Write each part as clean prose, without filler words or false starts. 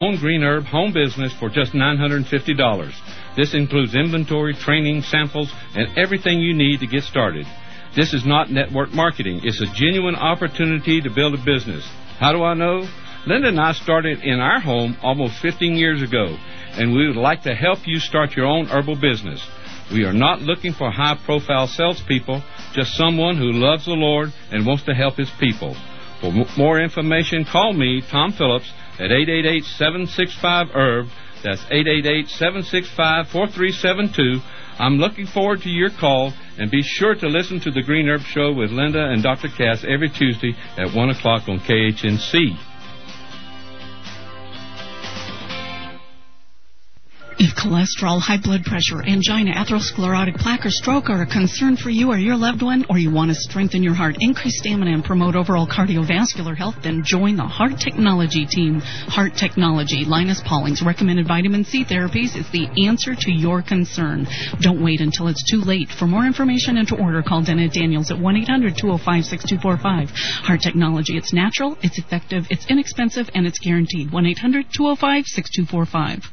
Own Green Herb home business for just $950. This includes inventory, training, samples, and everything you need to get started. This is not network marketing. It's a genuine opportunity to build a business. How do I know? Linda and I started in our home almost 15 years ago, and we would like to help you start your own herbal business. We are not looking for high-profile salespeople, just someone who loves the Lord and wants to help his people. For more information, call me, Tom Phillips, at 888-765-HERB. That's 888-765-4372. I'm looking forward to your call, and be sure to listen to the Green Herb Show with Linda and Dr. Cass every Tuesday at 1 o'clock on KHNC. If cholesterol, high blood pressure, angina, atherosclerotic plaque, or stroke are a concern for you or your loved one, or you want to strengthen your heart, increase stamina, and promote overall cardiovascular health, then join the Heart Technology team. Heart Technology, Linus Pauling's recommended vitamin C therapies, is the answer to your concern. Don't wait until it's too late. For more information and to order, call Dennett Daniels at 1-800-205-6245. Heart Technology, it's natural, it's effective, it's inexpensive, and it's guaranteed. 1-800-205-6245.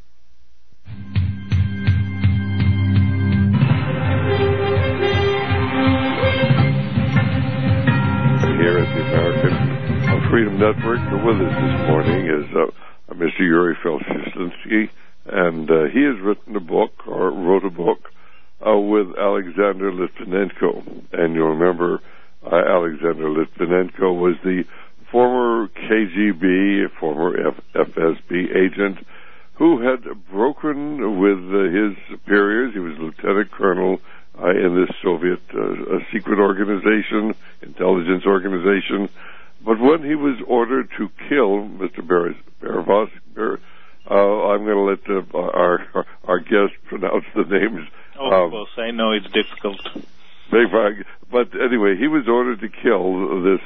Here at the American Freedom Network, with us this morning is Mr. Yuri Felshishlinsky, and he has written a book, or wrote a book, with Alexander Litvinenko. And you'll remember Alexander Litvinenko was the former KGB, former FSB agent who had broken with his superiors. He was lieutenant colonel in this Soviet secret organization, intelligence organization. But when he was ordered to kill Mr. Beravos, I'm going to let our guest pronounce the names. Of course, I know it's difficult. But anyway, he was ordered to kill this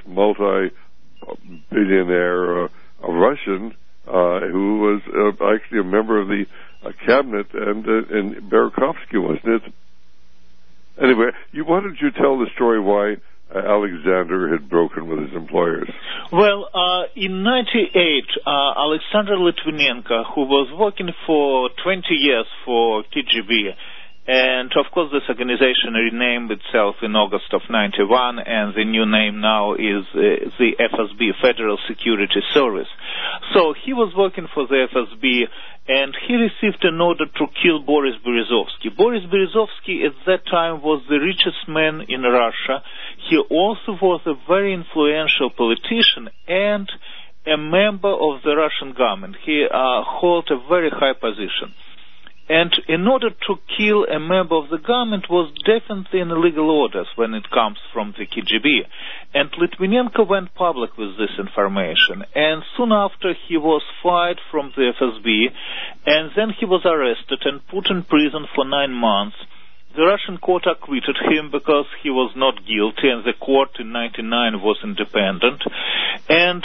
multi-billionaire Russian who was actually a member of the cabinet, and Barakovsky, wasn't it? Anyway, why don't you tell the story why Alexander had broken with his employers? Well, in 1998, Alexander Litvinenko, who was working for 20 years for KGB, and of course this organization renamed itself in August of 91, and the new name now is the FSB, Federal Security Service. So he was working for the FSB, and he received an order to kill Boris Berezovsky. Boris Berezovsky at that time was the richest man in Russia. He also was a very influential politician and a member of the Russian government. He held a very high position. And in order to kill a member of the government was definitely an illegal order when it comes from the KGB. And Litvinenko went public with this information. And soon after, he was fired from the FSB, and then he was arrested and put in prison for 9 months. The Russian court acquitted him because he was not guilty, and the court in 1999 was independent. And,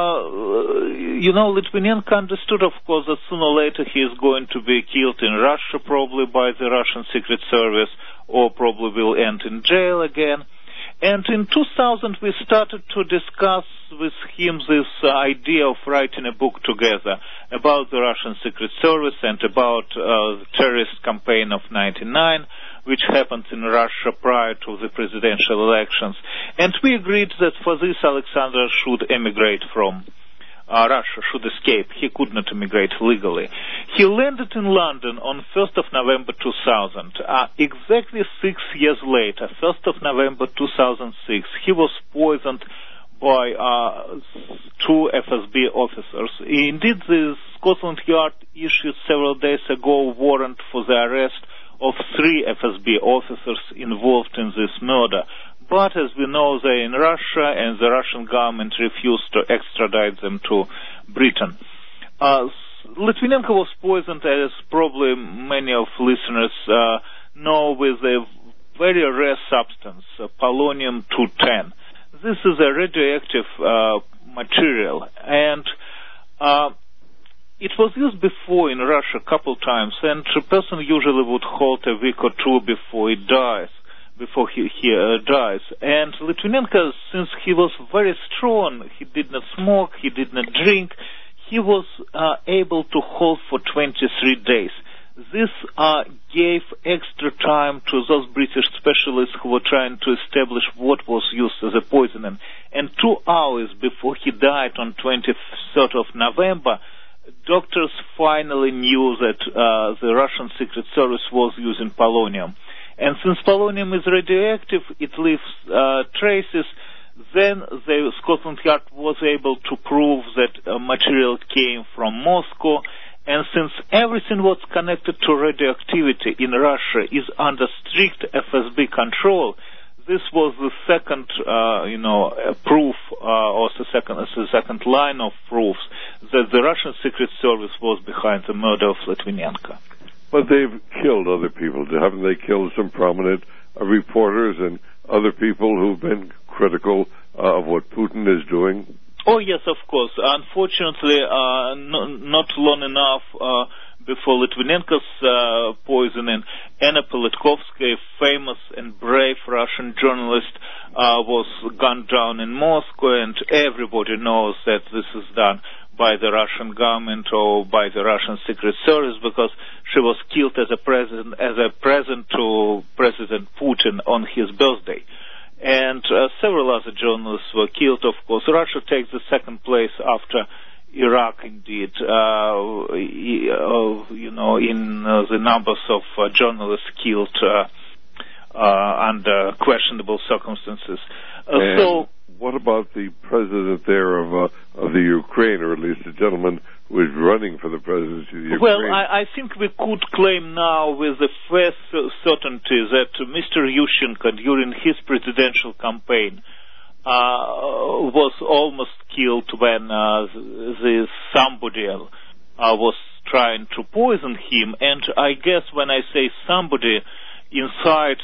Litvinenko understood, of course, that sooner or later he is going to be killed in Russia, probably by the Russian Secret Service, or probably will end in jail again. And in 2000, we started to discuss with him this idea of writing a book together about the Russian Secret Service and about the terrorist campaign of 1999, which happened in Russia prior to the presidential elections. And we agreed that for this, Alexander should emigrate from Russia, should escape. He could not emigrate legally. He landed in London on 1st of November 2000. Exactly 6 years later, 1st of November 2006, he was poisoned by 2 FSB officers. Indeed, the Scotland Yard issued several days ago a warrant for the arrest of 3 FSB officers involved in this murder. But as we know, they're in Russia, and the Russian government refused to extradite them to Britain. Litvinenko was poisoned, as probably many of listeners know, with a very rare substance, polonium-210. This is a radioactive material, and it was used before in Russia a couple times, and a person usually would hold a week or two before he dies. And Litvinenko, since he was very strong, he did not smoke, he did not drink, he was able to hold for 23 days. This gave extra time to those British specialists who were trying to establish what was used as a poisoning. And 2 hours before he died on 23rd of November, doctors finally knew that the Russian Secret Service was using polonium. And since polonium is radioactive, it leaves traces. Then the Scotland Yard was able to prove that material came from Moscow. And since everything what's connected to radioactivity in Russia is under strict FSB control, this was the second, proof, or the second line of proofs that the Russian Secret Service was behind the murder of Litvinenko. But they've killed other people, haven't they? Killed some prominent reporters and other people who've been critical of what Putin is doing? Oh, yes, of course. Unfortunately, not long enough before Litvinenko's poisoning, Anna Politkovskaya, a famous and brave Russian journalist, was gunned down in Moscow, and everybody knows that this is done by the Russian government or by the Russian Secret Service, because she was killed as a present to President Putin on his birthday. And several other journalists were killed, of course. Russia takes the second place after Iraq, indeed, in the numbers of journalists killed under questionable circumstances. What about the president there of the Ukraine, or at least the gentleman who is running for the presidency of the Ukraine? Well, I think we could claim now with the first certainty that Mr. Yushchenko, during his presidential campaign, was almost killed when somebody was trying to poison him. And I guess when I say somebody, inside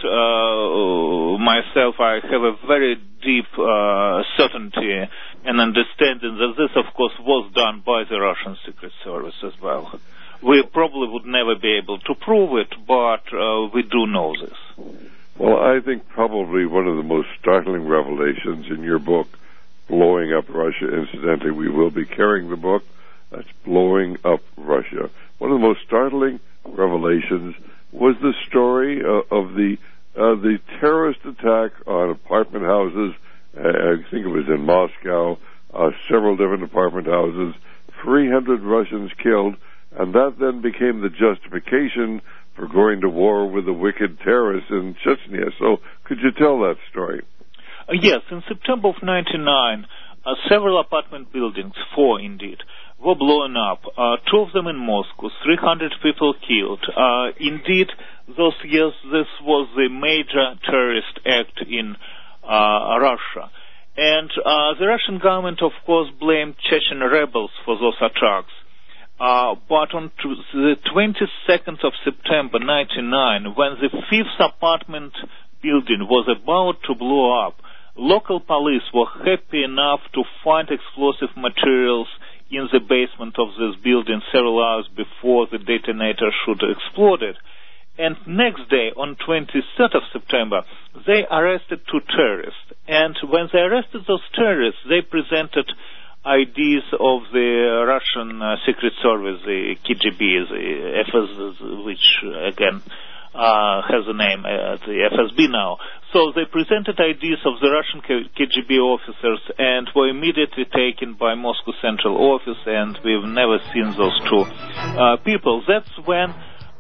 myself, I have a very deep certainty and understanding that this, of course, was done by the Russian Secret Service as well. We probably would never be able to prove it, but we do know this. Well, I think probably one of the most startling revelations in your book, Blowing Up Russia, incidentally, we will be carrying the book, that's Blowing Up Russia. One of the most startling revelations was the story of the terrorist attack on apartment houses. I think it was in Moscow, several different apartment houses, 300 Russians killed, and that then became the justification for going to war with the wicked terrorists in Chechnya. So could you tell that story? Yes, in September of 1999, several apartment buildings, 4 indeed, were blown up, 2 of them in Moscow, 300 people killed. Indeed, those years, this was the major terrorist act in Russia. And the Russian government, of course, blamed Chechen rebels for those attacks. But on the 22nd of September 1999, when the 5th apartment building was about to blow up, local police were happy enough to find explosive materials in the basement of this building several hours before the detonator should have exploded. And next day, on 23rd of September, they arrested 2 terrorists. And when they arrested those terrorists, they presented IDs of the Russian Secret Service, the KGB, the FSB, which again has a name, the FSB now. So they presented IDs of the Russian KGB officers and were immediately taken by Moscow Central Office, and we've never seen those 2 people. That's when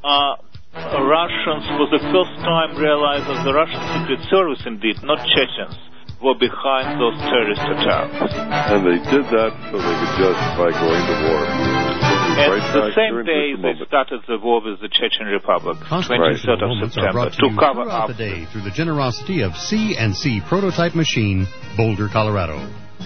Russians for the first time realized that the Russian Secret Service, indeed, not Chechens, were behind those terrorist attacks. And they did that so they could justify going to war. And the same day they started the war with the Chechen Republic, 23rd of September, to cover up the day through the generosity of C&C Prototype Machine, Boulder, Colorado.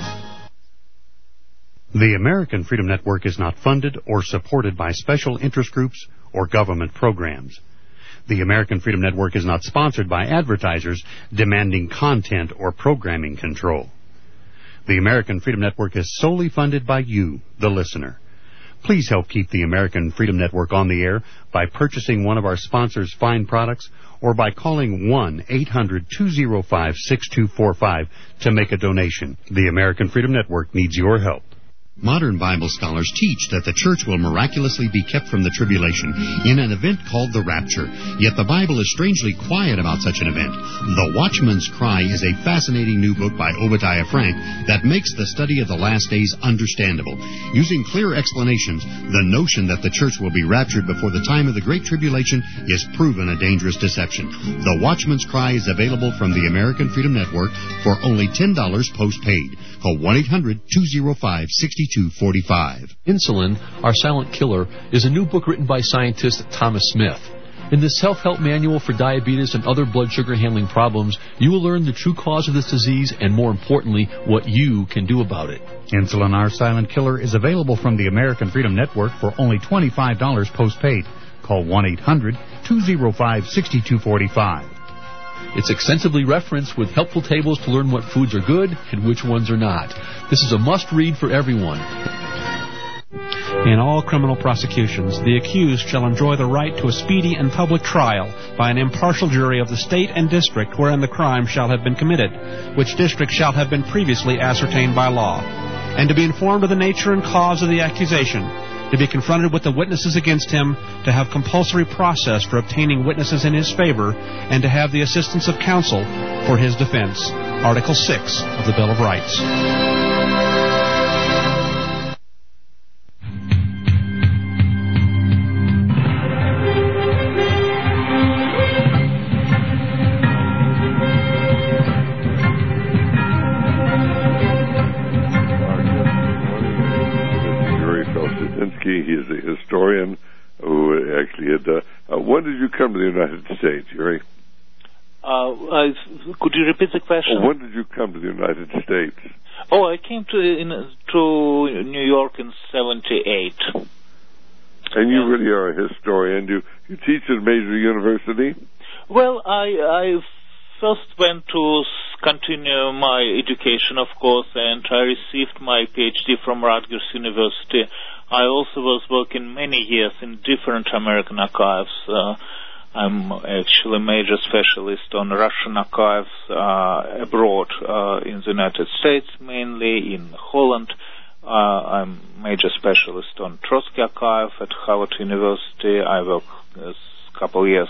The American Freedom Network is not funded or supported by special interest groups or government programs. The American Freedom Network is not sponsored by advertisers demanding content or programming control. The American Freedom Network is solely funded by you, the listener. Please help keep the American Freedom Network on the air by purchasing one of our sponsors' fine products or by calling 1-800-205-6245 to make a donation. The American Freedom Network needs your help. Modern Bible scholars teach that the church will miraculously be kept from the tribulation in an event called the rapture. Yet the Bible is strangely quiet about such an event. The Watchman's Cry is a fascinating new book by Obadiah Frank that makes the study of the last days understandable. Using clear explanations, the notion that the church will be raptured before the time of the Great Tribulation is proven a dangerous deception. The Watchman's Cry is available from the American Freedom Network for only $10 postpaid. Call 1-800-205-6245. Insulin, Our Silent Killer, is a new book written by scientist Thomas Smith. In this self-help manual for diabetes and other blood sugar handling problems, you will learn the true cause of this disease and, more importantly, what you can do about it. Insulin, Our Silent Killer is available from the American Freedom Network for only $25 postpaid. Call 1-800-205-6245. It's extensively referenced with helpful tables to learn what foods are good and which ones are not. This is a must-read for everyone. In all criminal prosecutions, the accused shall enjoy the right to a speedy and public trial by an impartial jury of the state and district wherein the crime shall have been committed, which district shall have been previously ascertained by law, and to be informed of the nature and cause of the accusation, to be confronted with the witnesses against him, to have compulsory process for obtaining witnesses in his favor, and to have the assistance of counsel for his defense. Article 6 of the Bill of Rights. He is a historian who actually had... when did you come to the United States, Yuri? Could you repeat the question? When did you come to the United States? Oh, I came to New York in 1978. And you really are a historian. You teach at a major university? Well, I first went to continue my education, of course, and I received my PhD from Rutgers University. I also was working many years in different American archives. I'm actually a major specialist on Russian archives abroad, in the United States, mainly in Holland. I'm major specialist on Trotsky Archive at Harvard University. I worked a couple of years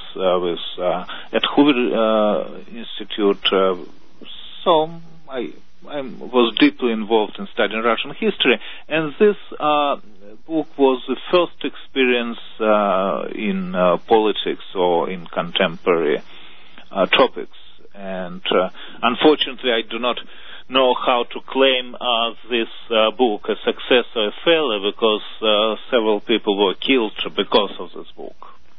at Hoover Institute. So I was deeply involved in studying Russian history, and this book was the first experience in politics or in contemporary topics. And unfortunately, I do not know how to claim this book a success or a failure, because several people were killed because of this book.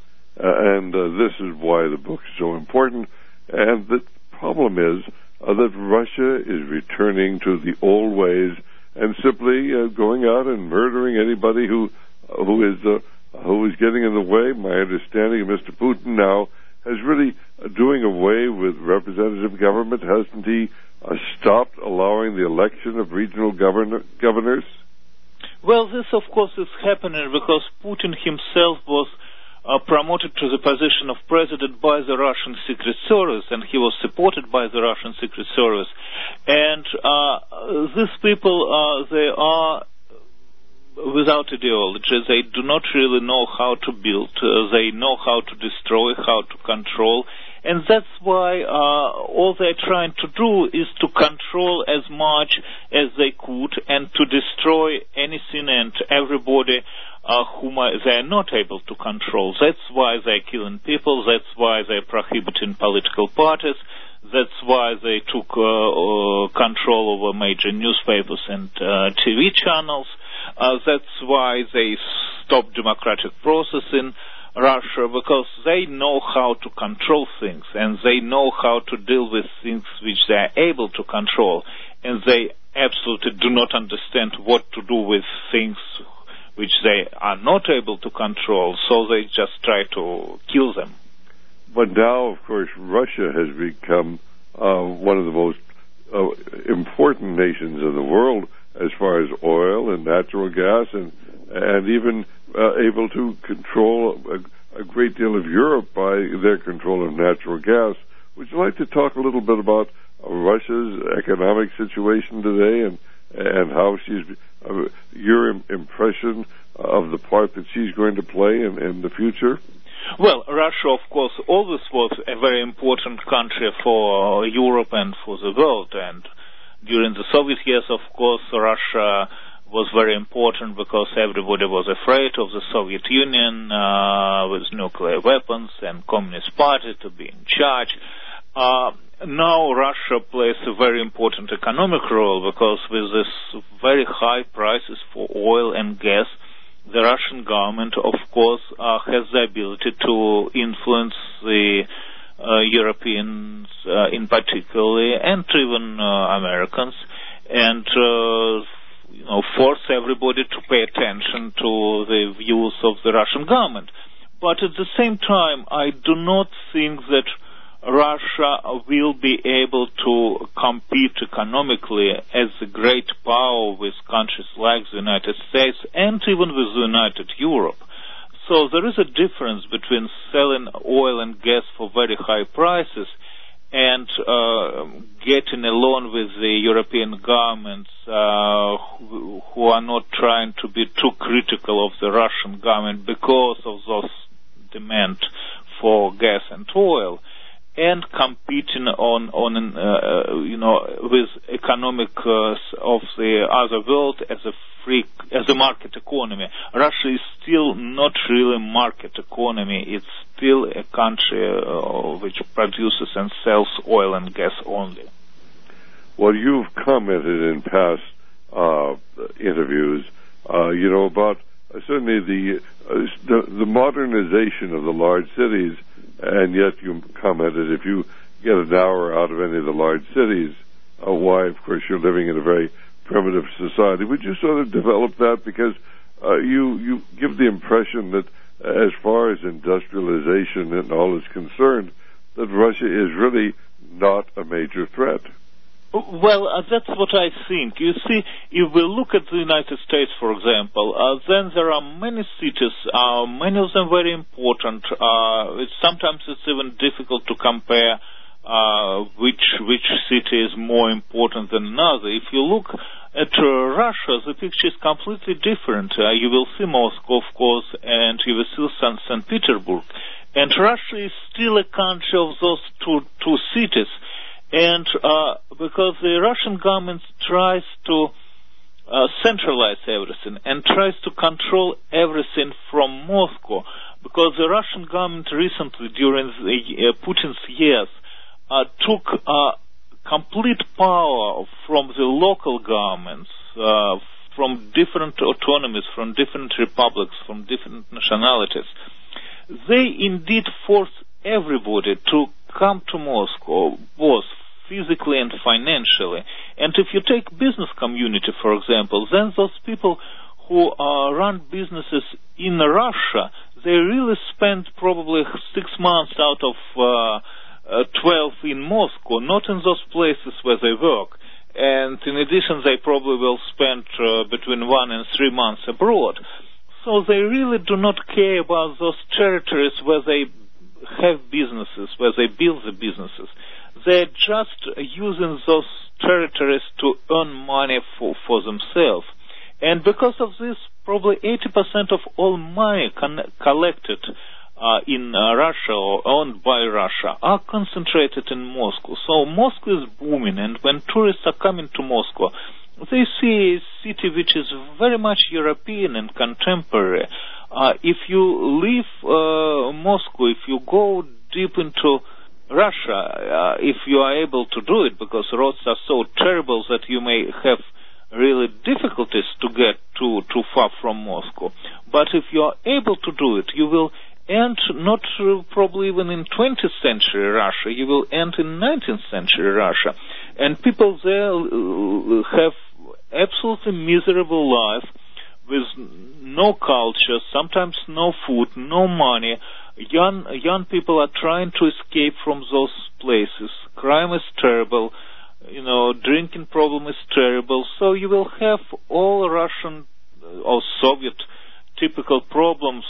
And this is why the book is so important. And the problem is that Russia is returning to the old ways and simply going out and murdering anybody who is getting in the way. My understanding of Mr. Putin now is really doing away with representative government. Hasn't he stopped allowing the election of regional governors? Well, this, of course, is happening because Putin himself was promoted to the position of president by the Russian Secret Service, and he was supported by the Russian Secret Service. And these people, they are without ideology. They do not really know how to build. They know how to destroy, how to control. And that's why all they're trying to do is to control as much as they could and to destroy anything and everybody whom they are not able to control. That's why they're killing people. That's why they're prohibiting political parties. That's why they took control over major newspapers and TV channels. That's why they stopped democratic process in Russia, because they know how to control things, and they know how to deal with things which they are able to control, and they absolutely do not understand what to do with things which they are not able to control, so they just try to kill them. But now, of course, Russia has become one of the most important nations in the world as far as oil and natural gas, and even able to control a great deal of Europe by their control of natural gas. Would you like to talk a little bit about Russia's economic situation today and how she's your impression of the part that she's going to play in the future? Well, Russia, of course, always was a very important country for Europe and for the world. And during the Soviet years, of course, Russia was very important because everybody was afraid of the Soviet Union with nuclear weapons and Communist Party to be in charge. Now Russia plays a very important economic role because with this very high prices for oil and gas, the Russian government, of course, has the ability to influence the Europeans in particular, and even Americans, and force everybody to pay attention to the views of the Russian government. But at the same time, I do not think that Russia will be able to compete economically as a great power with countries like the United States and even with the United Europe. So there is a difference between selling oil and gas for very high prices and getting along with the European governments who are not trying to be too critical of the Russian government because of those demand for gas and oil, and competing with economic of the other world as a market economy. Russia is still not really a market economy. It's still a country which produces and sells oil and gas only. Well, you've commented in past interviews, about certainly the modernization of the large cities. And yet you commented if you get an hour out of any of the large cities, why, of course, you're living in a very primitive society. Would you sort of develop that? Because you give the impression that as far as industrialization and all is concerned, that Russia is really not a major threat. Well, that's what I think. You see, if we look at the United States, for example, then there are many cities, many of them very important. Sometimes it's even difficult to compare which city is more important than another. If you look at Russia, the picture is completely different. You will see Moscow, of course, and you will see St. Petersburg. And Russia is still a country of those two cities. And because the Russian government tries to centralize everything and tries to control everything from Moscow, because the Russian government recently, during Putin's years, took complete power from the local governments, from different autonomies, from different republics, from different nationalities. They indeed force everybody to come to Moscow, both physically and financially. And if you take business community, for example, then those people who run businesses in Russia, they really spend probably 6 months out of 12 in Moscow, not in those places where they work. And in addition, they probably will spend between 1 and 3 months abroad. So they really do not care about those territories where they have businesses, where they build the businesses. They're just using those territories to earn money for themselves. And because of this, probably 80% of all money collected in Russia or owned by Russia are concentrated in Moscow. So Moscow is booming, and when tourists are coming to Moscow, they see a city which is very much European and contemporary. If you leave Moscow, if you go deep into Russia, if you are able to do it, because roads are so terrible that you may have really difficulties to get too far from Moscow. But if you are able to do it, you will end not probably even in 20th century Russia, you will end in 19th century Russia. And people there have absolutely miserable life with no culture, sometimes no food, no money. Young people are trying to escape from those places. Crime is terrible. Drinking problem is terrible. So you will have all Russian or Soviet typical problems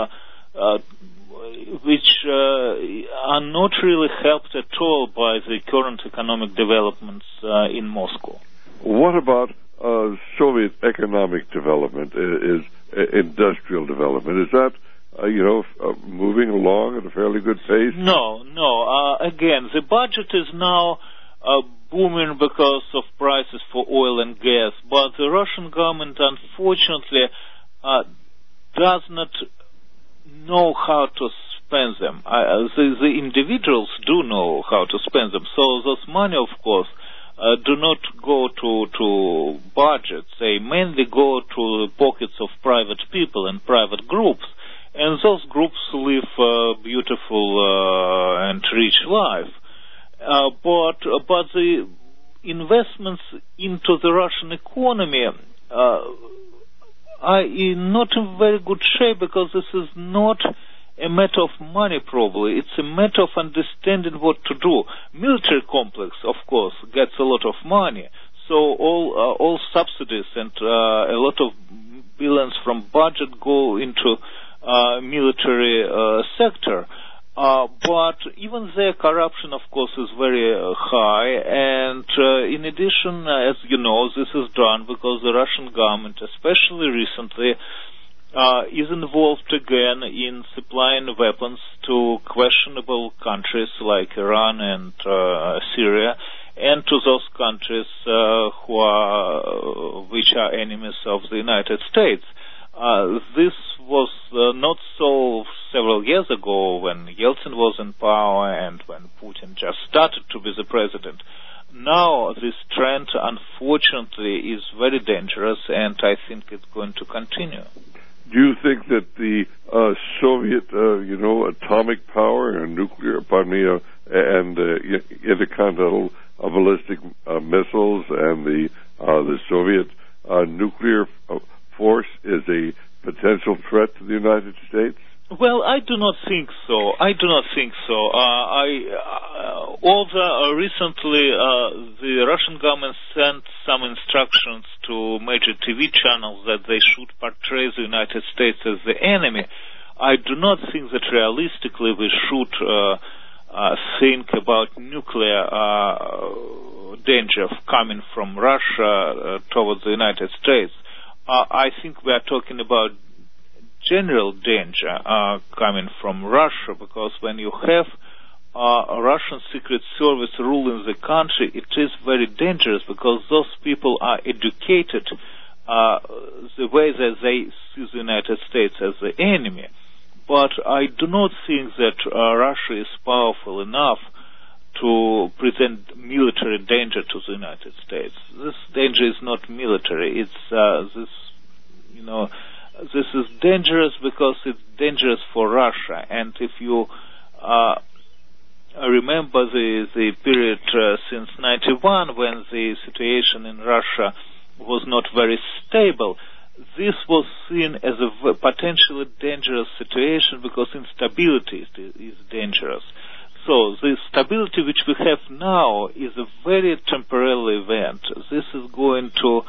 which are not really helped at all by the current economic developments in Moscow. What about Soviet economic development is industrial development. Is that moving along at a fairly good pace? No. Again, the budget is now booming because of prices for oil and gas, but the Russian government, unfortunately, does not know how to spend them. The individuals do know how to spend them, so those money, of course, do not go to budgets. They mainly go to the pockets of private people and private groups, and those groups live a beautiful and rich life. But the investments into the Russian economy are not in very good shape, because this is not a matter of money, probably. It's a matter of understanding what to do. Military complex, of course, gets a lot of money. So all subsidies and a lot of billions from budget go into military sector. But even their corruption, of course, is very high. And in addition, as you know, this is done because the Russian government, especially recently, is involved again in supplying weapons to questionable countries like Iran and Syria, and to those countries which are enemies of the United States. This was not so several years ago when Yeltsin was in power and when Putin just started to be the president. Now this trend, unfortunately, is very dangerous, and I think it's going to continue. Do you think that the Soviet, atomic power and nuclear, and intercontinental ballistic missiles and the Soviet nuclear force is a potential threat to the United States? Well, I do not think so. Although recently the Russian government sent some instructions to major TV channels that they should portray the United States as the enemy, I do not think that realistically we should think about nuclear danger coming from Russia towards the United States. I think we are talking about general danger coming from Russia, because when you have a Russian Secret Service ruling the country, it is very dangerous, because those people are educated the way that they see the United States as the enemy. But I do not think that Russia is powerful enough to present military danger to the United States. This danger is not military. It's this is dangerous because it's dangerous for Russia. And if you remember the period since 91, when the situation in Russia was not very stable, this was seen as a potentially dangerous situation, because instability is dangerous. So the stability which we have now is a very temporary event. This is going to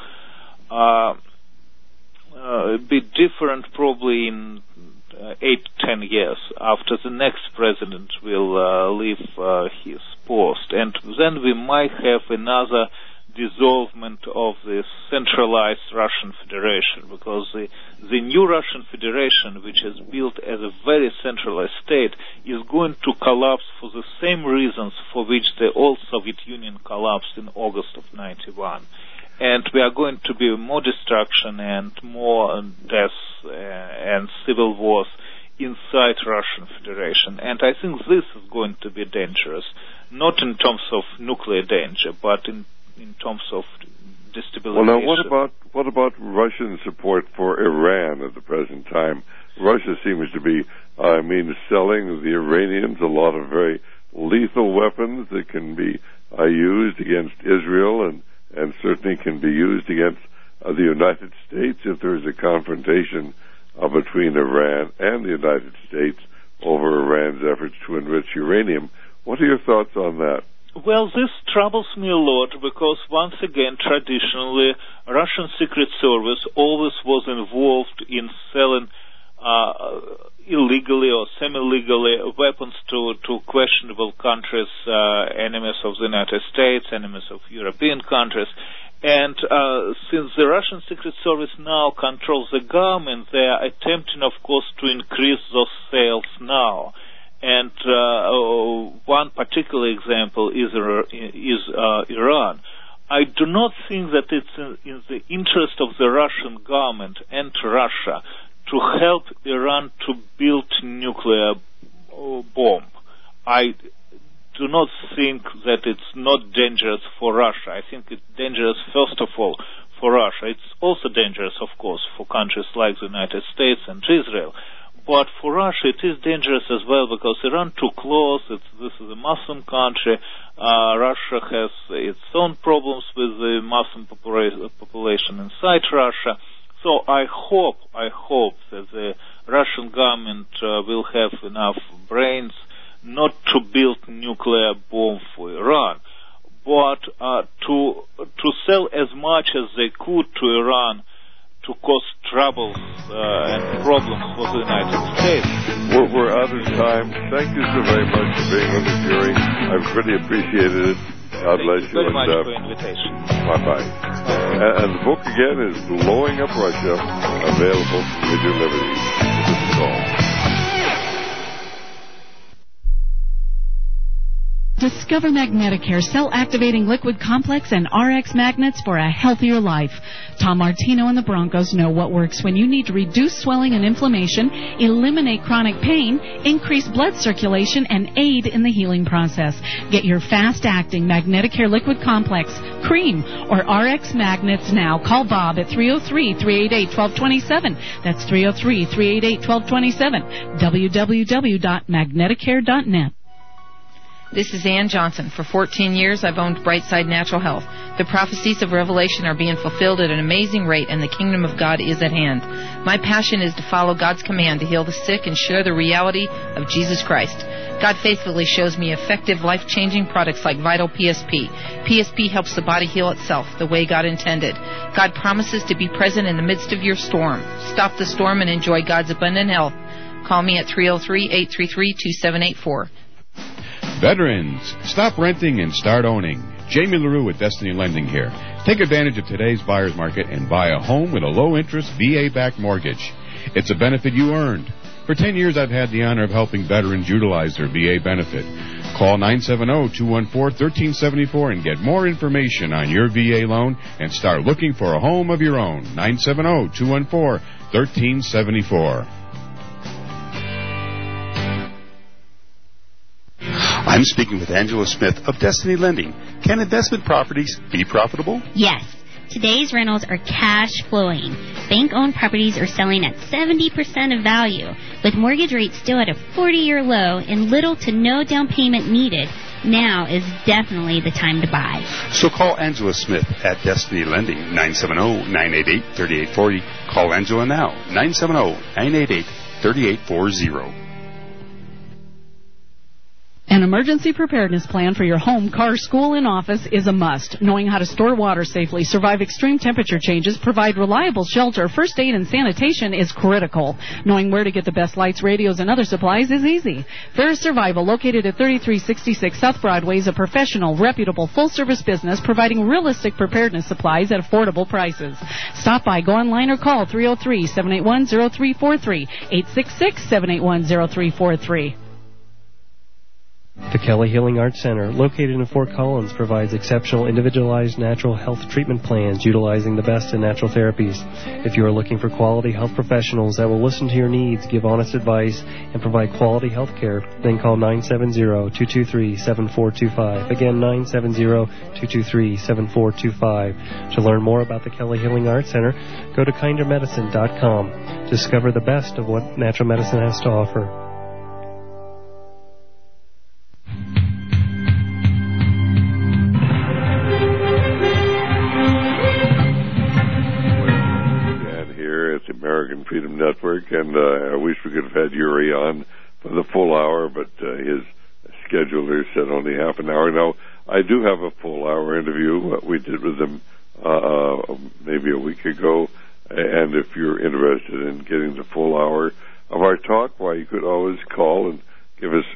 be different probably in 8-10 years after the next president will leave his post. And then we might have another dissolvement of the centralized Russian Federation, because the new Russian Federation, which is built as a very centralized state, is going to collapse for the same reasons for which the old Soviet Union collapsed in August of 91. And we are going to be more destruction and more deaths and civil wars inside Russian Federation. And I think this is going to be dangerous, not in terms of nuclear danger, but in terms of destabilization. Well, now what about Russian support for Iran at the present time? Russia seems to be, selling the Iranians a lot of very lethal weapons that can be used against Israel and certainly can be used against the United States if there is a confrontation between Iran and the United States over Iran's efforts to enrich uranium. What are your thoughts on that? Well, this troubles me a lot, because once again, traditionally, Russian Secret Service always was involved in selling illegally or semi-legally weapons to questionable countries, enemies of the United States, enemies of European countries. And since the Russian Secret Service now controls the government, they are attempting, of course, to increase those sales now. And one particular example is Iran. I do not think that it's in the interest of the Russian government and Russia to help Iran to build nuclear bomb. I do not think that it's not dangerous for Russia. I think it's dangerous, first of all, for Russia. It's also dangerous, of course, for countries like the United States and Israel. But for Russia, it is dangerous as well because Iran too close. This is a Muslim country. Russia has its own problems with the Muslim population inside Russia. So I hope that the Russian government will have enough brains not to build nuclear bomb for Iran, but to sell as much as they could to Iran to cause troubles and problems for the United States. We're out of time. Thank you so very much for being on the jury. I've really appreciated it. God bless you. Thank you very much for the invitation. Bye-bye. And the book again is Blowing Up Russia, available from Radio Liberty. This is all. Discover Magneticare cell-activating liquid complex and RX magnets for a healthier life. Tom Martino and the Broncos know what works when you need to reduce swelling and inflammation, eliminate chronic pain, increase blood circulation, and aid in the healing process. Get your fast-acting Magneticare liquid complex, cream, or RX magnets now. Call Bob at 303-388-1227. That's 303-388-1227. www.magneticare.net. This is Ann Johnson. For 14 years, I've owned Brightside Natural Health. The prophecies of Revelation are being fulfilled at an amazing rate, and the kingdom of God is at hand. My passion is to follow God's command to heal the sick and share the reality of Jesus Christ. God faithfully shows me effective, life-changing products like Vital PSP. PSP helps the body heal itself the way God intended. God promises to be present in the midst of your storm. Stop the storm and enjoy God's abundant health. Call me at 303-833-2784. Veterans, stop renting and start owning. Jamie LaRue with Destiny Lending here. Take advantage of today's buyer's market and buy a home with a low-interest VA-backed mortgage. It's a benefit you earned. For 10 years, I've had the honor of helping veterans utilize their VA benefit. Call 970-214-1374 and get more information on your VA loan and start looking for a home of your own. 970-214-1374. I'm speaking with Angela Smith of Destiny Lending. Can investment properties be profitable? Yes. Today's rentals are cash flowing. Bank-owned properties are selling at 70% of value. With mortgage rates still at a 40-year low and little to no down payment needed, now is definitely the time to buy. So call Angela Smith at Destiny Lending, 970-988-3840. Call Angela now, 970-988-3840. An emergency preparedness plan for your home, car, school, and office is a must. Knowing how to store water safely, survive extreme temperature changes, provide reliable shelter, first aid, and sanitation is critical. Knowing where to get the best lights, radios, and other supplies is easy. Ferris Survival, located at 3366 South Broadway, is a professional, reputable, full-service business providing realistic preparedness supplies at affordable prices. Stop by, go online, or call 303-781-0343, 866-781-0343. The Kelly Healing Arts Center, located in Fort Collins, provides exceptional individualized natural health treatment plans utilizing the best in natural therapies. If you are looking for quality health professionals that will listen to your needs, give honest advice, and provide quality health care, then call 970-223-7425. Again, 970-223-7425. To learn more about the Kelly Healing Arts Center, go to kindermedicine.com. Discover the best of what natural medicine has to offer. American Freedom Network, and I wish we could have had Yuri on for the full hour, but his scheduler said only half an hour. Now, I do have a full hour interview we did with him maybe a week ago, and if you're interested in getting the full hour of our talk, why, you could always call and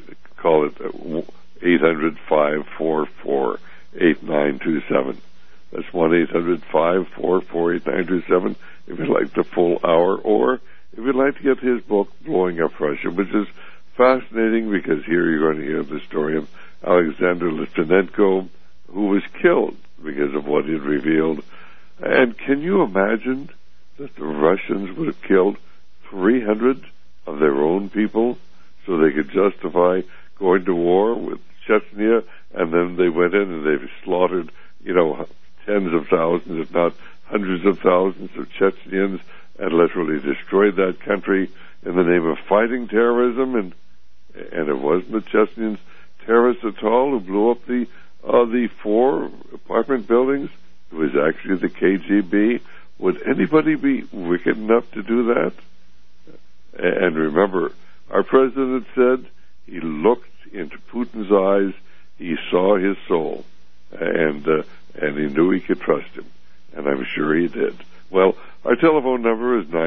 call it 800-544-8927. That's 1-800-544-8927 if you'd like the full hour, or if you'd like to get his book, Blowing Up Russia, which is fascinating because here you're going to hear the story of Alexander Litvinenko, who was killed because of what he'd revealed. And can you imagine that the Russians would have killed 300 of their own people so they could justify going to war with Chechnya, and then they went in and they've slaughtered, tens of thousands, if not hundreds of thousands of Chechens, and literally destroyed that country in the name of fighting terrorism, and it wasn't the Chechens terrorists at all who blew up the 4 apartment buildings. It was actually the KGB. Would anybody be wicked enough to do that? And remember, our president said he looked into Putin's eyes, he saw his soul, and he knew he could trust him, and I'm sure he did. Well, our telephone number is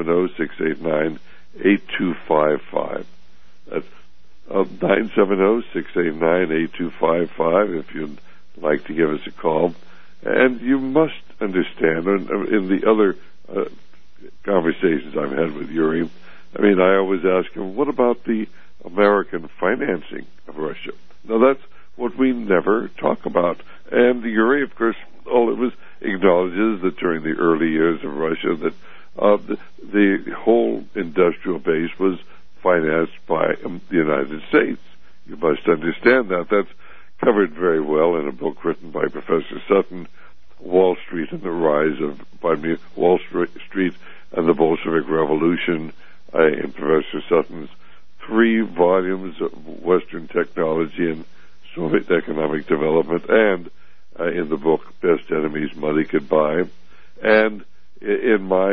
970-689-8255. That's 970-689-8255 if you'd like to give us a call. And you must understand, in the other conversations I've had with Yuri, I always ask him, what about the American financing of Russia? Now, that's what we never talk about. And Yuri, of course, acknowledges that during the early years of Russia that the whole industrial base was financed by the United States. You must understand that. That's covered very well in a book written by Professor Sutton, Wall Street and the Rise of, Wall Street and the Bolshevik Revolution, in Professor Sutton's 3 volumes of Western Technology and Soviet Economic Development, and in the book Best Enemies Money Could Buy, and in my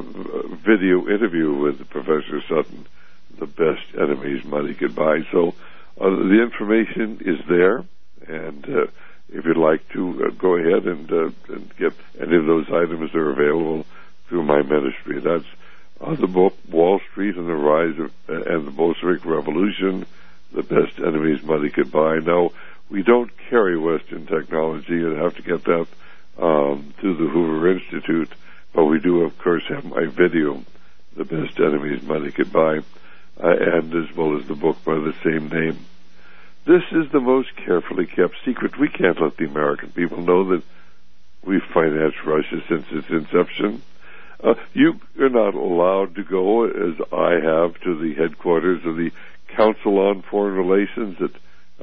video interview with Professor Sutton, The Best Enemies Money Could Buy. So the information is there, and if you'd like to go ahead and get any of those items, they're available through my ministry. That's the book Wall Street and the Rise of and the Bolshevik Revolution, The Best Enemies Money Could Buy. Now, we don't carry Western technology. You'd have to get that through the Hoover Institute, but we do, of course, have my video, The Best Enemies Money Could Buy, and as well as the book by the same name. This is the most carefully kept secret. We can't let the American people know that we've financed Russia since its inception. You are not allowed to go, as I have, to the headquarters of the Council on Foreign Relations at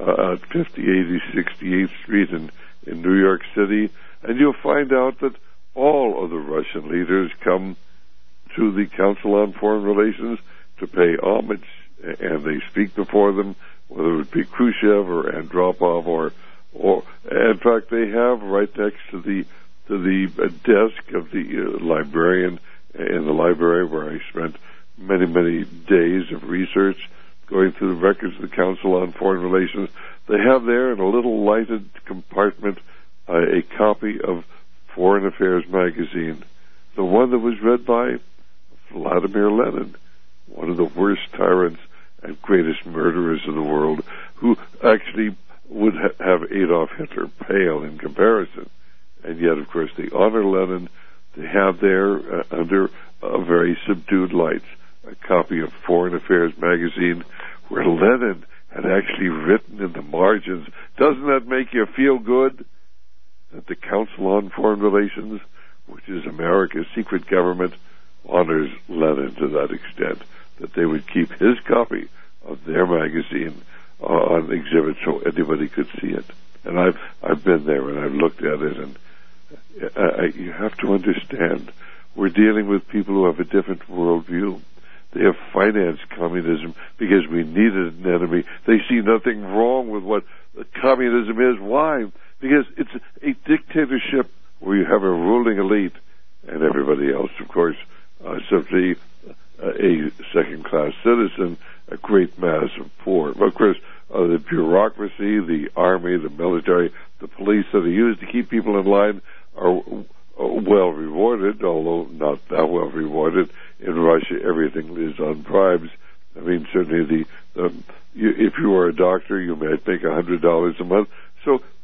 5080 68th Street in New York City, and you'll find out that all of the Russian leaders come to the Council on Foreign Relations to pay homage, and they speak before them, whether it be Khrushchev or Andropov, or in fact, they have right next to the desk of the librarian in the library where I spent many, many days of research going through the records of the Council on Foreign Relations. They have there in a little lighted compartment a copy of Foreign Affairs magazine, the one that was read by Vladimir Lenin, one of the worst tyrants and greatest murderers of the world, who actually would have Adolf Hitler pale in comparison. And yet, of course, they honor Lenin. They have there, under very subdued lights, a copy of Foreign Affairs magazine where Lenin had actually written in the margins, doesn't that make you feel good? That the Council on Foreign Relations, which is America's secret government, honors Lenin to that extent, that they would keep his copy of their magazine on exhibit so anybody could see it. And I've been there and I've looked at it, and you have to understand, we're dealing with people who have a different worldview. They have financed communism because we needed an enemy. They see nothing wrong with what communism is. Why? Because it's a dictatorship where you have a ruling elite and everybody else, of course, simply a second-class citizen, a great mass of poor. Of course, the bureaucracy, the army, the military, the police that are used to keep people in line are well rewarded, although not that well rewarded. In Russia, everything is on bribes. I mean, certainly if you are a doctor, you might make $100 a month. So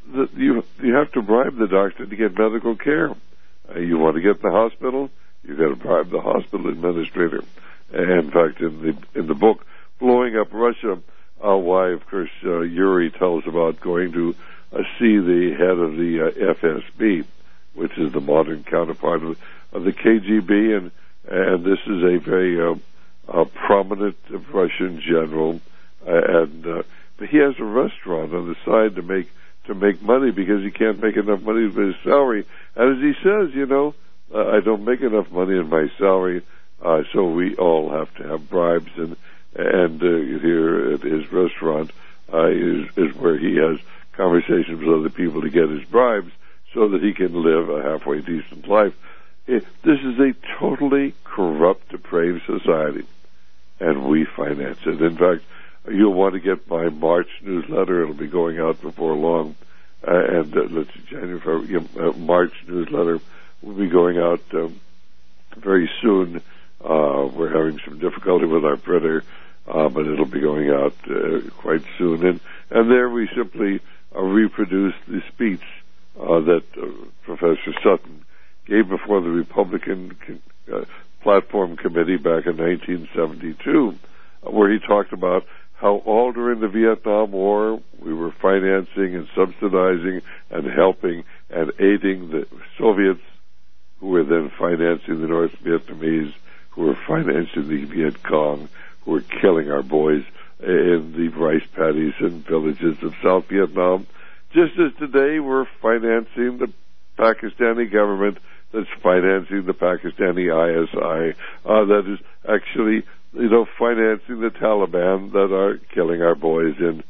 that you have to bribe the doctor to get medical care. You want to get in the hospital, you've got to bribe the hospital administrator. And in fact, in the book Blowing Up Russia, why, of course, Yuri tells about going to see the head of the FSB, which is the modern counterpart of the KGB, and this is a very prominent Russian general, but he has a restaurant on the side to make money because he can't make enough money with his salary. And as he says, I don't make enough money in my salary, so we all have to have bribes. And here at his restaurant is where he has conversations with other people to get his bribes so that he can live a halfway decent life. This is a totally corrupt, depraved society, and we finance it. In fact, you'll want to get my March newsletter. It'll be going out before long. Let's see, January, February, March newsletter will be going out very soon. We're having some difficulty with our printer, but it'll be going out quite soon. And there we simply reproduce the speech that Professor Sutton gave before the Republican Platform Committee back in 1972, where he talked about how all during the Vietnam War we were financing and subsidizing and helping and aiding the Soviets, who were then financing the North Vietnamese, who were financing the Viet Cong, who were killing our boys in the rice paddies and villages of South Vietnam. Just as today we're financing the Pakistani government that's financing the Pakistani ISI, that is actually, financing the Taliban that are killing our boys in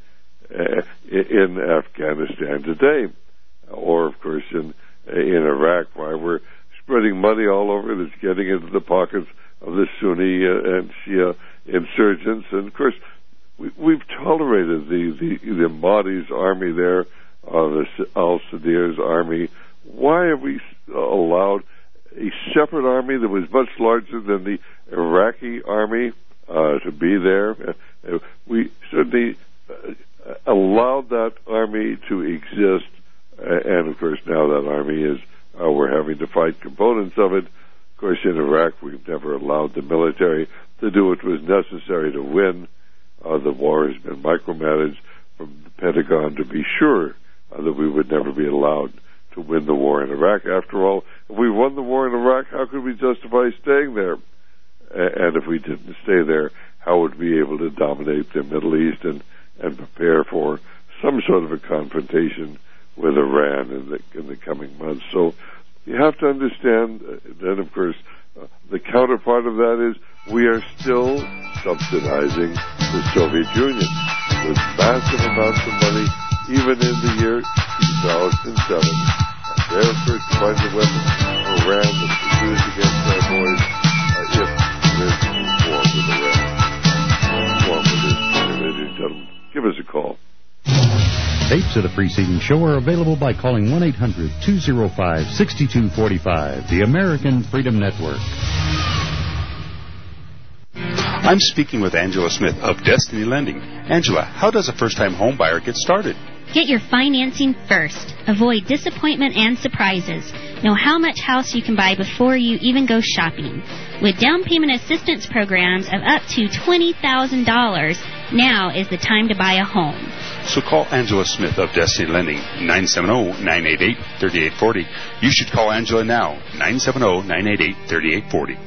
Afghanistan today, or of course in Iraq, why we're spreading money all over that's getting into the pockets of the Sunni and Shia insurgents. And of course, we've tolerated the Mahdi's army there, the al-Sadir's army. Why have we allowed a separate army that was much larger than the Iraqi army to be there? We certainly allowed that army to exist, and of course now that army is, we're having to fight components of it. Of course, in Iraq, we've never allowed the military to do what was necessary to win. The war has been micromanaged from the Pentagon to be sure that we would never be allowed to win the war in Iraq. After all, if we won the war in Iraq, how could we justify staying there? And if we didn't stay there, how would we be able to dominate the Middle East and prepare for some sort of a confrontation with Iran in the coming months? So you have to understand, then of course, the counterpart of that is we are still subsidizing the Soviet Union with massive amounts of money, even in the year 2007. And there, of course, you find the weapons Iran that was used against our boys if there is war with Iran. War with Israel, ladies and gentlemen. Give us a call. Tapes of the preceding show are available by calling 1-800-205-6245, the American Freedom Network. I'm speaking with Angela Smith of Destiny Lending. Angela, how does a first-time home buyer get started? Get your financing first. Avoid disappointment and surprises. Know how much house you can buy before you even go shopping. With down payment assistance programs of up to $20,000, now is the time to buy a home. So call Angela Smith of Destiny Lending, 970-988-3840. You should call Angela now, 970-988-3840.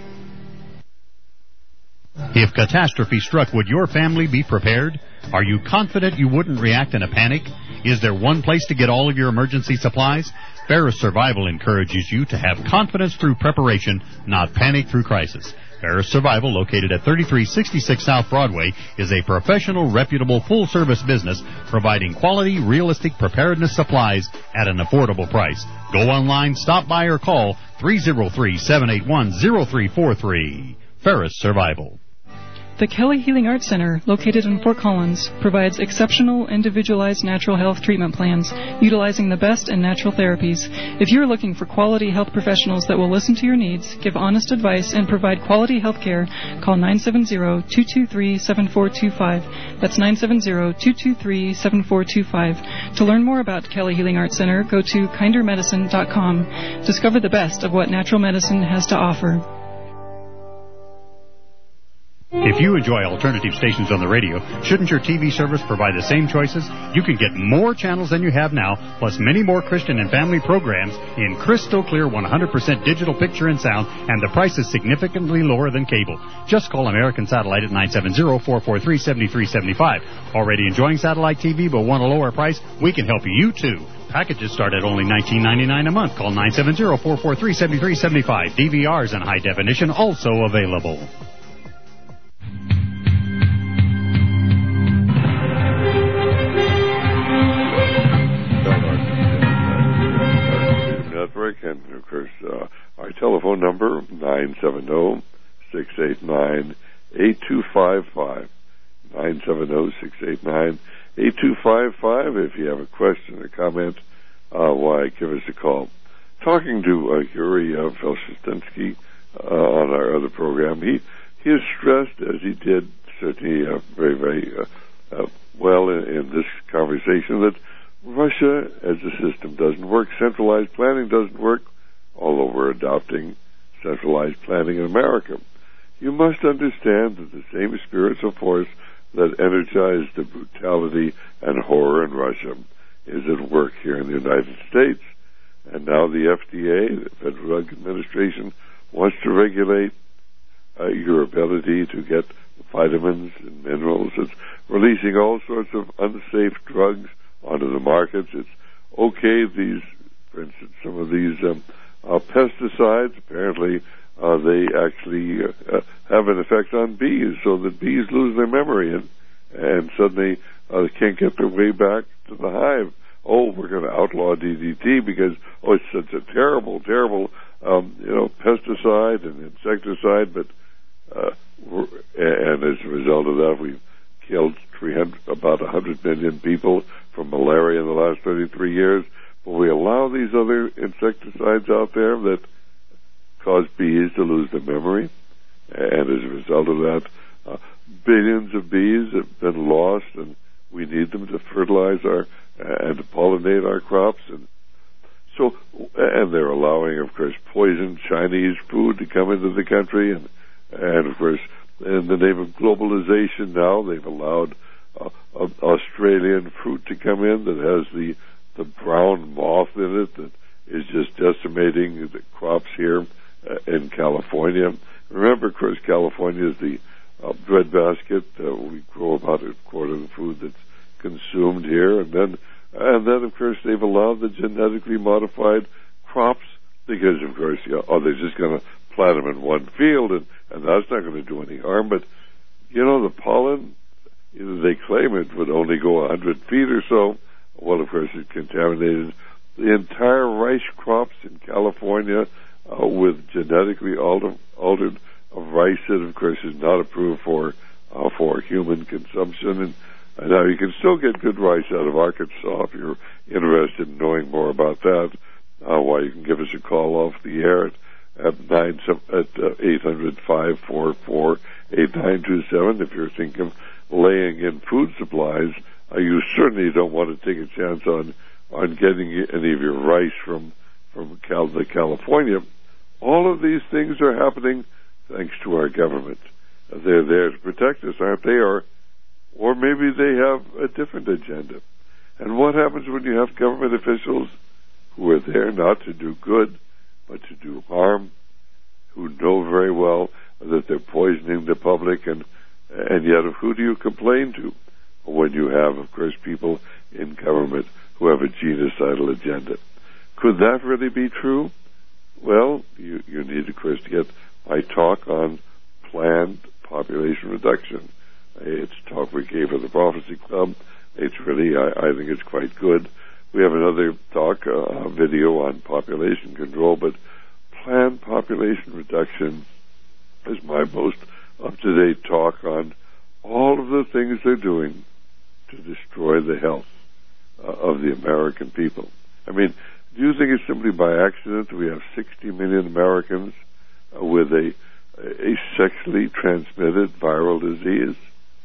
If catastrophe struck, would your family be prepared? Are you confident you wouldn't react in a panic? Is there one place to get all of your emergency supplies? Ferris Survival encourages you to have confidence through preparation, not panic through crisis. Ferris Survival, located at 3366 South Broadway, is a professional, reputable, full-service business providing quality, realistic preparedness supplies at an affordable price. Go online, stop by, or call 303-781-0343. Ferris Survival. The Kelly Healing Arts Center, located in Fort Collins, provides exceptional, individualized natural health treatment plans utilizing the best in natural therapies. If you are looking for quality health professionals that will listen to your needs, give honest advice, and provide quality health care, call 970-223-7425. That's 970-223-7425. To learn more about Kelly Healing Arts Center, go to kindermedicine.com. Discover the best of what natural medicine has to offer. If you enjoy alternative stations on the radio, shouldn't your TV service provide the same choices? You can get more channels than you have now, plus many more Christian and family programs in crystal clear 100% digital picture and sound, and the price is significantly lower than cable. Just call American Satellite at 970-443-7375. Already enjoying satellite TV but want a lower price? We can help you too. Packages start at only $19.99 a month. Call 970-443-7375. DVRs in high definition also available. Network, and of course our telephone number 970-689-8255. 970-689-8255. If you have a question or comment, why give us a call. Talking to Yuri Felshestinsky on our other program, he has stressed, as he did certainly very, very well in this conversation, that Russia as a system doesn't work. Centralized planning doesn't work, although we're adopting centralized planning in America. You must understand that the same spirits of force that energized the brutality and horror in Russia is at work here in the United States. And now the FDA, the Federal Drug Administration, wants to regulate your ability to get vitamins and minerals. It's releasing all sorts of unsafe drugs onto the markets. It's okay. For instance, some of these pesticides, apparently they actually have an effect on bees, so that bees lose their memory and suddenly they can't get their way back to the hive. Oh, we're going to outlaw DDT because it's such a terrible, terrible pesticide and insecticide. But and as a result of that, we've killed about 100 million people from malaria in the last 33 years. But we allow these other insecticides out there that cause bees to lose their memory. And as a result of that, billions of bees have been lost, and we need them to fertilize and to pollinate our crops. And they're allowing, of course, poisoned Chinese food to come into the country. And of course, in the name of globalization now, they've allowed Australian fruit to come in that has the brown moth in it that is just decimating the crops here in California. Remember, of course, California is the breadbasket. We grow about a quarter of the food that's consumed here, and then of course they've allowed the genetically modified crops because, of course, they're just going to plant them in one field, and that's not going to do any harm. But the pollen, they claim it would only go 100 feet or so. Well, of course, it contaminated the entire rice crops in California with genetically altered rice that, of course, is not approved for human consumption. And now you can still get good rice out of Arkansas if you're interested in knowing more about that. Why, you can give us a call off the air at 800-544-8927 if you're thinking of laying in food supplies. You certainly don't want to take a chance on getting any of your rice from California. All of these things are happening thanks to our government. They're there to protect us, aren't they? Or maybe they have a different agenda. And what happens when you have government officials who are there not to do good, but to do harm, who know very well that they're poisoning the public, and yet who do you complain to when you have, of course, people in government who have a genocidal agenda? Could that really be true? Well, you need, of course, to get my talk on planned population reduction. It's a talk we gave at the Prophecy Club. It's really, I think it's quite good. We have another talk, video on population control, but planned population reduction is my most up-to-date talk on all of the things they're doing to destroy the health of the American people. I mean, do you think it's simply by accident that we have 60 million Americans with a sexually transmitted viral disease?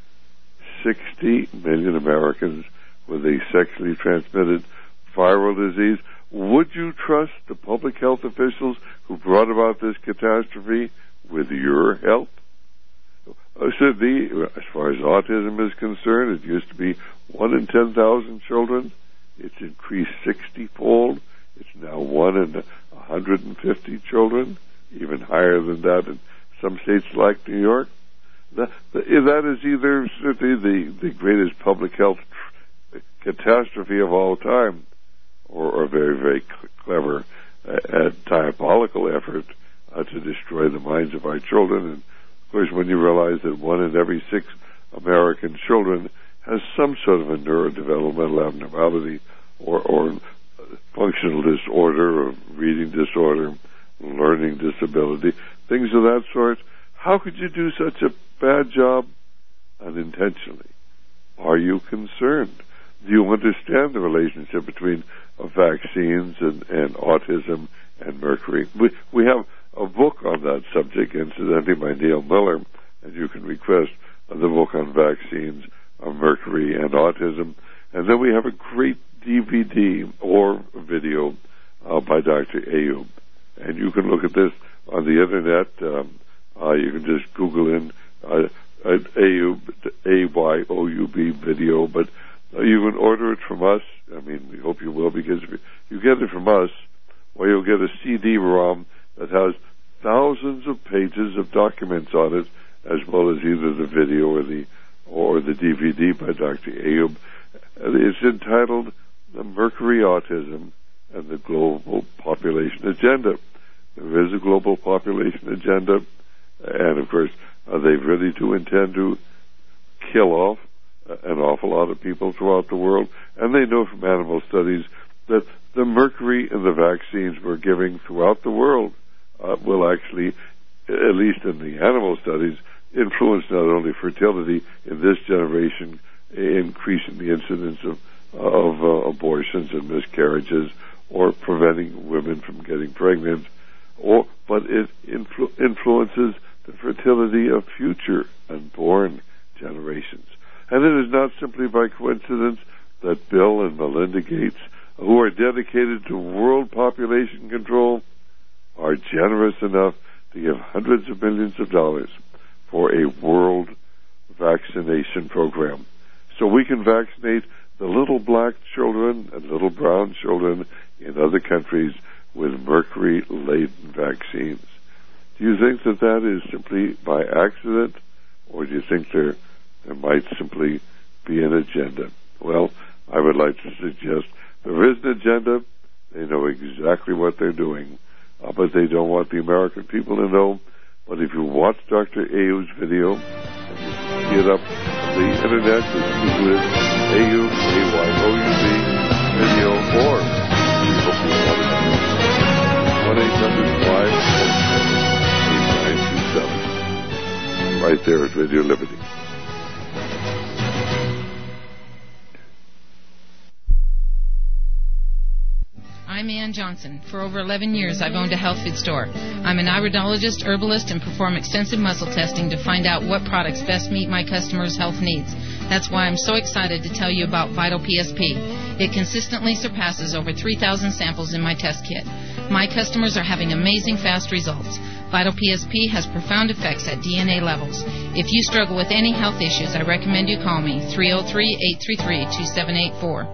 60 million Americans with a sexually transmitted viral disease. Would you trust the public health officials who brought about this catastrophe with your help? As far as autism is concerned, it used to be 1 in 10,000 children. It's increased 60-fold. It's now 1 in 150 children, even higher than that in some states like New York. That is either certainly the greatest public health catastrophe of all time, or a very, very clever diabolical effort to destroy the minds of our children. And of course, when you realize that 1 in every 6 American children has some sort of a neurodevelopmental abnormality or functional disorder or reading disorder, learning disability, things of that sort, how could you do such a bad job unintentionally? Are you concerned? Do you understand the relationship between vaccines and autism and mercury? We have a book on that subject, incidentally, by Neil Miller, and you can request the book on vaccines, mercury, and autism. And then we have a great DVD or video by Dr. Ayub. And you can look at this on the Internet. You can just Google in Ayub, A-Y-O-U-B video, but you can order it from us. I mean, we hope you will, because if you get it from us, well, you'll get a CD-ROM that has thousands of pages of documents on it, as well as either the video or the DVD by Dr. Ayub. It's entitled The Mercury Autism and the Global Population Agenda. There is a global population agenda, and of course, they really do intend to kill off an awful lot of people throughout the world, and they know from animal studies that the mercury in the vaccines we're giving throughout the world will actually, at least in the animal studies, influence not only fertility in this generation, increasing the incidence of abortions and miscarriages, or preventing women from getting pregnant, but it influences the fertility of future unborn generations. And it is not simply by coincidence that Bill and Melinda Gates, who are dedicated to world population control, are generous enough to give hundreds of millions of dollars for a world vaccination program. So we can vaccinate the little black children and little brown children in other countries with mercury-laden vaccines. Do you think that is simply by accident, or do you think there might simply be an agenda? Well, I would like to suggest there is an agenda. They know exactly what they're doing, but they don't want the American people to know. But if you watch Dr. Ayub's video, and you see it up on the Internet, just Google it, Ayub, A-Y-O-U-B, video, or we hope you want it. 1-800-547-8927. Right there at Radio Liberty. I'm Ann Johnson. For over 11 years, I've owned a health food store. I'm an iridologist, herbalist, and perform extensive muscle testing to find out what products best meet my customers' health needs. That's why I'm so excited to tell you about Vital PSP. It consistently surpasses over 3,000 samples in my test kit. My customers are having amazing fast results. Vital PSP has profound effects at DNA levels. If you struggle with any health issues, I recommend you call me, 303-833-2784.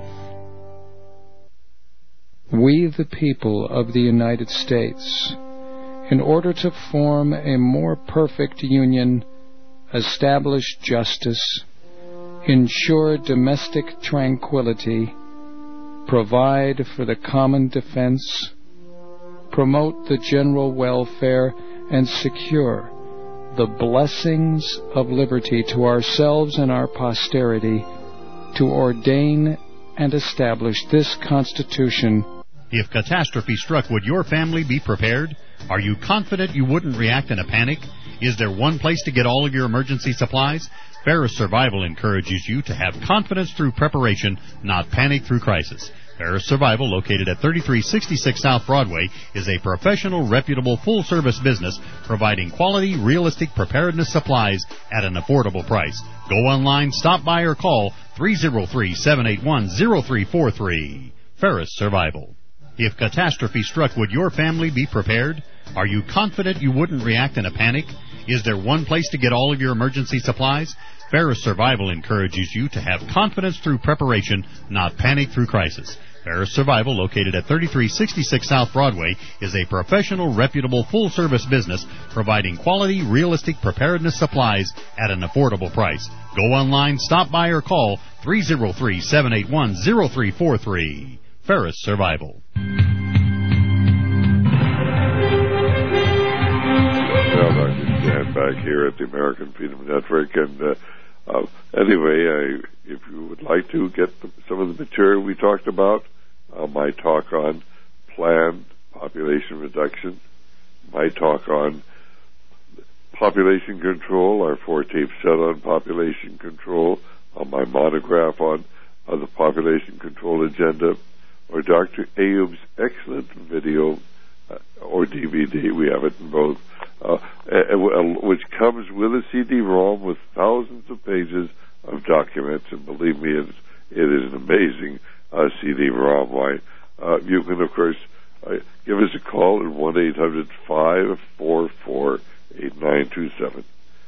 We, the people of the United States, in order to form a more perfect union, establish justice, ensure domestic tranquility, provide for the common defense, promote the general welfare, and secure the blessings of liberty to ourselves and our posterity, to ordain and establish this Constitution. If catastrophe struck, would your family be prepared? Are you confident you wouldn't react in a panic? Is there one place to get all of your emergency supplies? Ferris Survival encourages you to have confidence through preparation, not panic through crisis. Ferris Survival, located at 3366 South Broadway, is a professional, reputable, full-service business providing quality, realistic preparedness supplies at an affordable price. Go online, stop by, or call 303-781-0343. Ferris Survival. If catastrophe struck, would your family be prepared? Are you confident you wouldn't react in a panic? Is there one place to get all of your emergency supplies? Ferris Survival encourages you to have confidence through preparation, not panic through crisis. Ferris Survival, located at 3366 South Broadway, is a professional, reputable, full-service business providing quality, realistic preparedness supplies at an affordable price. Go online, stop by, or call 303-781-0343. Ferris Survival. Well, Dr. Stan back here at the American Freedom Network, and anyway, if you would like to get some of the material we talked about, my talk on planned population reduction, my talk on population control, our 4-tape set on population control, my monograph on the population control agenda, or Dr. Ayub's excellent video or DVD, we have it in both, which comes with a CD-ROM with thousands of pages of documents, and believe me, it is an amazing CD-ROM. Why, you can, of course, give us a call at 1-800-544-8927,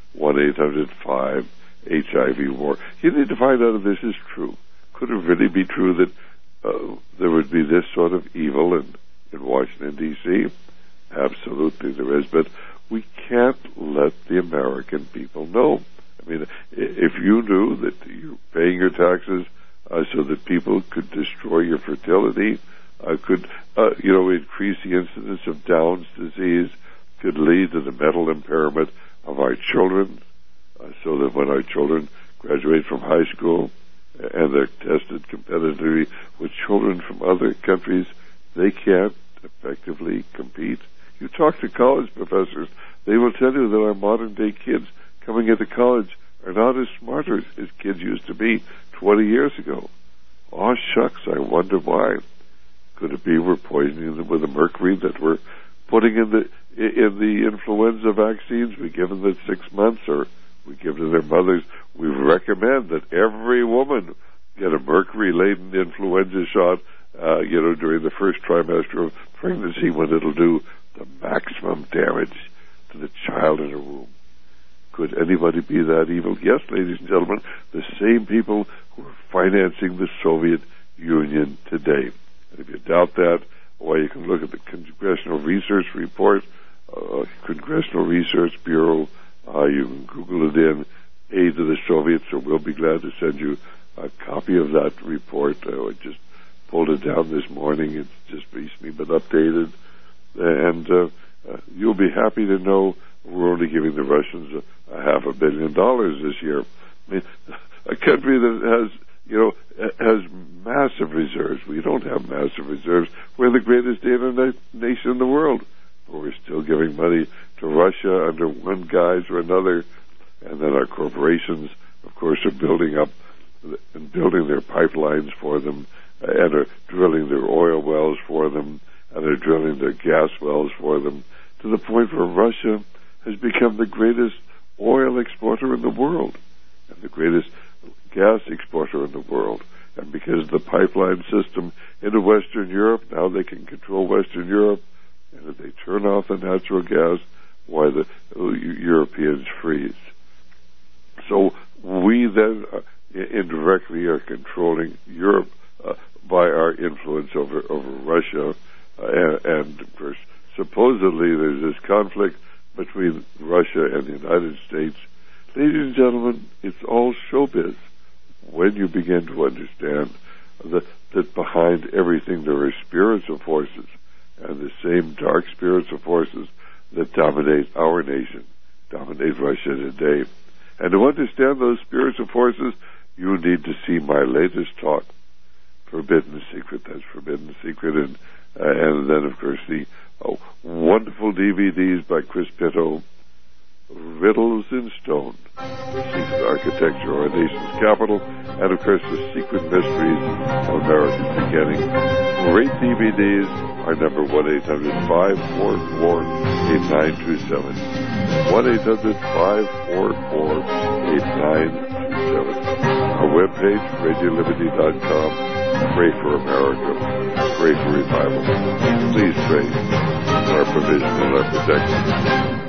1-800-5-HIV-WAR. You need to find out if this is true. Could it really be true that there would be this sort of evil in Washington, D.C.? Absolutely there is, but we can't let the American people know. I mean, if you knew that you're paying your taxes so that people could destroy your fertility, could increase the incidence of Down's disease, could lead to the mental impairment of our children, so that when our children graduate from high school and they're tested competitively with children from other countries, they can't effectively compete. You talk to college professors, they will tell you that our modern-day kids coming into college are not as smart as kids used to be 20 years ago. Aw, shucks, I wonder why. Could it be we're poisoning them with the mercury that we're putting in the influenza vaccines we give them at 6 months, or we give to their mothers? We recommend that every woman get a mercury-laden influenza shot, during the first trimester of pregnancy, when it'll do the maximum damage to the child in her womb. Could anybody be that evil? Yes, ladies and gentlemen, the same people who are financing the Soviet Union today. And if you doubt that, well, you can look at the Congressional Research Report, Congressional Research Bureau. You can Google it in, Aid to the Soviets, or we'll be glad to send you a copy of that report. I just pulled it down this morning. It's just recently been updated. And you'll be happy to know we're only giving the Russians $500 million this year. I mean, a country that has massive reserves. We don't have massive reserves. We're the greatest data nation in the world. But we're still giving money to Russia under one guise or another. And then our corporations, of course, are building their pipelines for them, and are drilling their oil wells for them, and are drilling their gas wells for them, to the point where Russia has become the greatest oil exporter in the world and the greatest gas exporter in the world. And because of the pipeline system into Western Europe, now they can control Western Europe, and if they turn off the natural gas, why, the Europeans freeze. So we then indirectly are controlling Europe by our influence over Russia, and of course, supposedly there's this conflict between Russia and the United States. Ladies and gentlemen, it's all showbiz. When you begin to understand that behind everything there are spiritual forces, and the same dark spiritual forces that dominate our nation, dominate Russia today. And to understand those spiritual forces, you need to see my latest talk, Forbidden Secret. That's Forbidden Secret. And then, of course, the wonderful DVDs by Chris Pitto, Riddles in Stone, the secret architecture of our nation's capital, and of course the secret mysteries of America's beginning. Great DVDs. Our number 1-800-544-8927. 1-800-544-8927. Our webpage, RadioLiberty.com. Pray for America. Pray for revival. Please pray for our provision and our protection.